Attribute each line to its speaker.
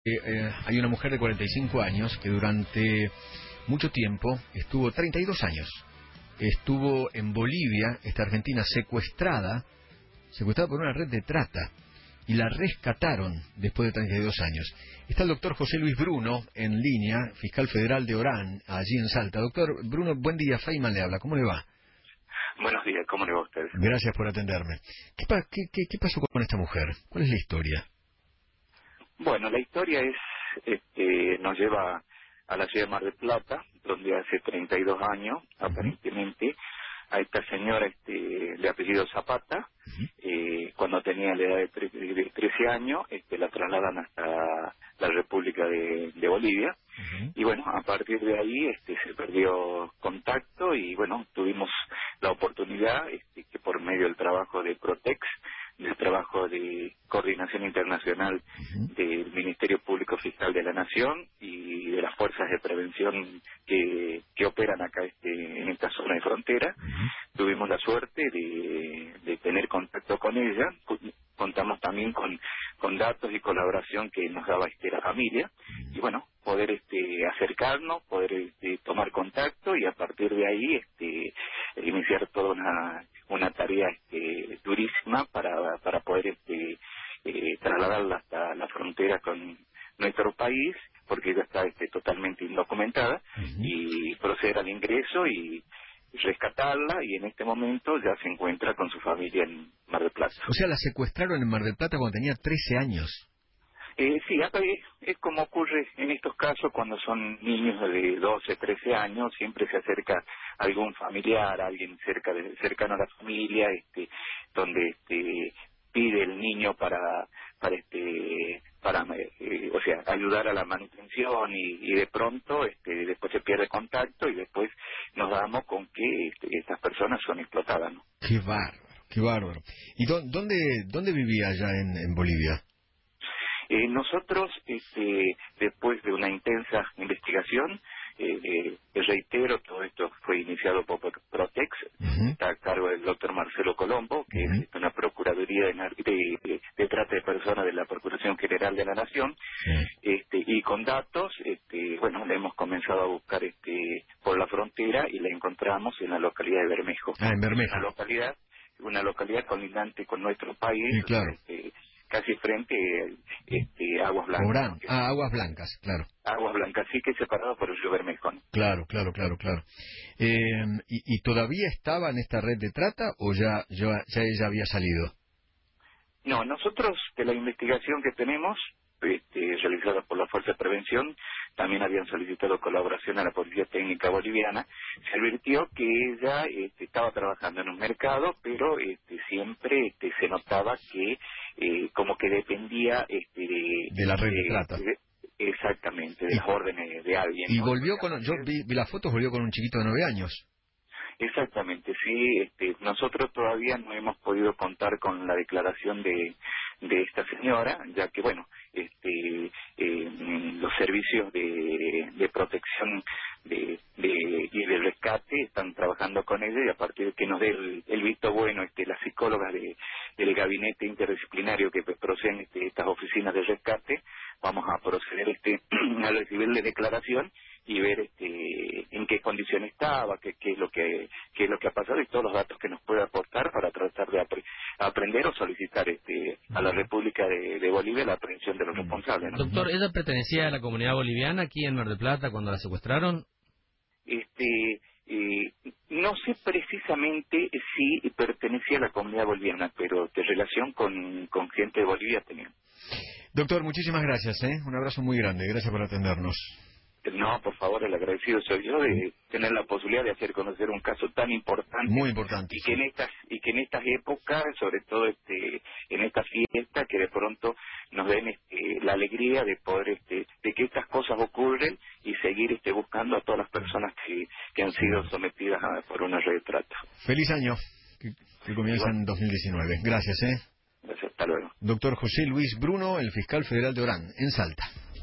Speaker 1: Hay una mujer de 45 años que durante mucho tiempo, 32 años, estuvo en Bolivia, esta argentina, secuestrada por una red de trata, y la rescataron después de 32 años. Está el doctor José Luis Bruno en línea, fiscal federal de Orán, allí en Salta. Doctor Bruno, buen día, Feynman le habla, ¿cómo le va?
Speaker 2: Buenos días, ¿cómo le va a usted?
Speaker 1: Gracias por atenderme. ¿Qué pasó con esta mujer? ¿Cuál es la historia?
Speaker 2: Bueno, la historia nos lleva a la ciudad de Mar del Plata, donde hace 32 años, aparentemente, a esta señora de apellido Zapata, cuando tenía la edad de 13 años, la trasladan hasta la República de Bolivia. Y bueno, a partir de ahí se perdió contacto y bueno, tuvimos la oportunidad que por medio del trabajo de Protex, del trabajo de coordinación internacional del Ministerio Público Fiscal de la Nación y de las fuerzas de prevención que operan acá en esta zona de frontera, tuvimos la suerte de tener contacto con ella. Contamos también con datos y colaboración que nos daba la familia, y bueno, poder acercarnos, poder tomar contacto y a partir de ahí iniciar toda una tarea durísima para poder trasladarla hasta la frontera con nuestro país, porque ella está totalmente indocumentada, y proceder al ingreso y rescatarla, y en este momento ya se encuentra con su familia en Mar del Plata.
Speaker 1: O sea, la secuestraron en Mar del Plata cuando tenía 13 años.
Speaker 2: Sí, acá es como ocurre en estos casos cuando son niños de 12, 13 años, siempre se acerca algún familiar, alguien cercano a la familia, donde pide el niño para o sea, ayudar a la manutención y de pronto después se pierde contacto y después nos damos con que estas personas son explotadas, ¿no?
Speaker 1: Qué bárbaro, qué bárbaro. ¿Y dónde vivía allá en Bolivia?
Speaker 2: Nosotros, después de una intensa investigación, reitero, todo esto fue iniciado por Protex, está a cargo del doctor Marcelo Colombo, que es una procuraduría de trata de personas de la Procuración General de la Nación, y con datos, bueno, le hemos comenzado a buscar por la frontera y la encontramos en la localidad de Bermejo.
Speaker 1: En Bermejo.
Speaker 2: Una localidad colindante con nuestro país.
Speaker 1: Sí, claro.
Speaker 2: Casi frente a Aguas Blancas.
Speaker 1: Orán. Aguas Blancas, claro.
Speaker 2: Aguas Blancas, sí, que es separado por el río Bermejo.
Speaker 1: Claro. ¿Y todavía estaba en esta red de trata o ya ella había salido?
Speaker 2: No, nosotros de la investigación que tenemos, realizada por la Fuerza de Prevención, también habían solicitado colaboración a la Policía Técnica Boliviana. Se advirtió que ella estaba trabajando en un mercado, pero siempre se notaba que como que dependía
Speaker 1: de la red de trata.
Speaker 2: Exactamente, de las órdenes de alguien.
Speaker 1: Y
Speaker 2: ¿no?
Speaker 1: volvió yo vi las fotos, volvió con un chiquito de 9 años.
Speaker 2: Exactamente, sí. Nosotros todavía no hemos podido contar con la declaración de esta señora, ya que, bueno, los servicios de protección y de rescate están trabajando con ella, y a partir de que nos dé el visto bueno las psicólogas del gabinete interdisciplinario que proceden estas oficinas de rescate, vamos a proceder a recibirle declaración y ver en qué condición estaba, qué es lo que ha pasado y todos los datos que nos puede aportar para tratar de aprender o solicitar a la República de Bolivia la aprehensión de los responsables, ¿no?
Speaker 3: Doctor, ¿ella pertenecía a la comunidad boliviana aquí en Mar del Plata cuando la secuestraron?
Speaker 2: No sé precisamente si pertenecía a la comunidad boliviana, pero de relación con gente de Bolivia tenía.
Speaker 1: Doctor, muchísimas gracias, un abrazo muy grande, gracias por atendernos.
Speaker 2: No, por favor, el agradecido soy yo de tener la posibilidad de hacer conocer un caso tan importante.
Speaker 1: Muy importante.
Speaker 2: Y que en estas épocas, sobre todo en esta fiesta, que de pronto nos den la alegría de poder de que estas cosas ocurren y seguir buscando a todas las personas que han sido sometidas por una red de trata.
Speaker 1: Feliz año, que comienza en 2019. Gracias,
Speaker 2: Gracias, hasta luego.
Speaker 1: Doctor José Luis Bruno, el fiscal federal de Orán, en Salta.